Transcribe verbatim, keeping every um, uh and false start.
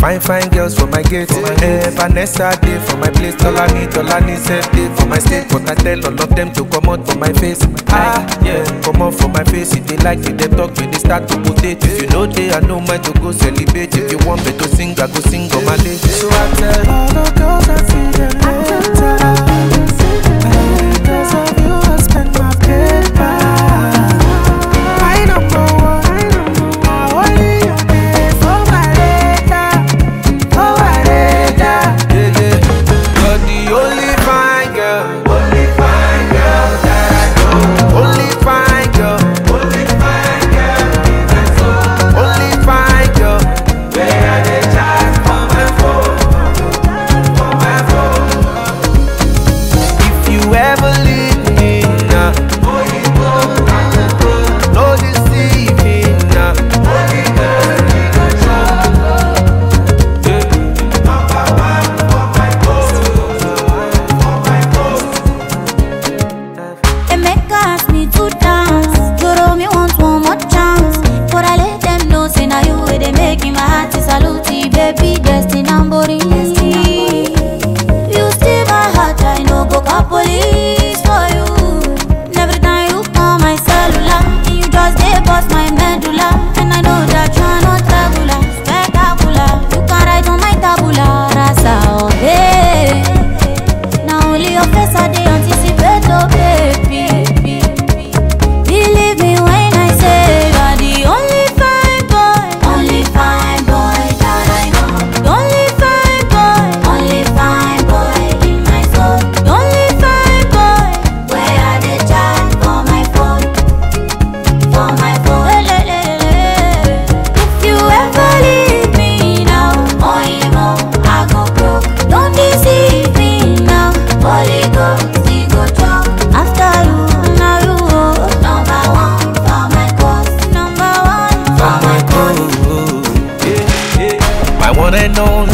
Fine, fine girls for my gate. Eh, Vanessa day for my place. Tolani, Tolani said day for my state. But I tell all of them to come out for my face. Ah, yeah, come out for my face. If they like it, they talk when they start to rotate. If you know they, I know mine to go celebrate. If you want me to sing, I go sing on my day. So I tell all the girls I see them later. Because of you, I spend my paper. I don't know what I don't know. I only you pay for my data. For my data. Yeah, yeah. You're the only fine girl. Only fine girl that I know. Only fine girl. Only fine girl in my soul. Only fine girl. Where are they chat for my phone? For my phone. If you ever leave me now, no deceive me now. Emeka ask me to dance. Joro me want one more chance. But I let them know, say now you way they making my heart is salute, baby, destiny Ambori. You steal my heart, I know go call police for you. Every time you call my cellular, you just dey bust my medulla. And I know that you're not regular, spectacular. You can write on my tabula rasa, oh hey. Now only your face I dey anticipate, oh baby. Believe me when I say you're the only fine boy, only fine boy that I know. The only fine boy, only fine boy in my soul. The only fine boy, where are they chat for my phone? For my phone. If you ever leave me now, oh you know I go broke. Don't deceive me now, Holy Ghost, he go talk. After you, now you oh, number one for my cause, number one for my cause. My one and only.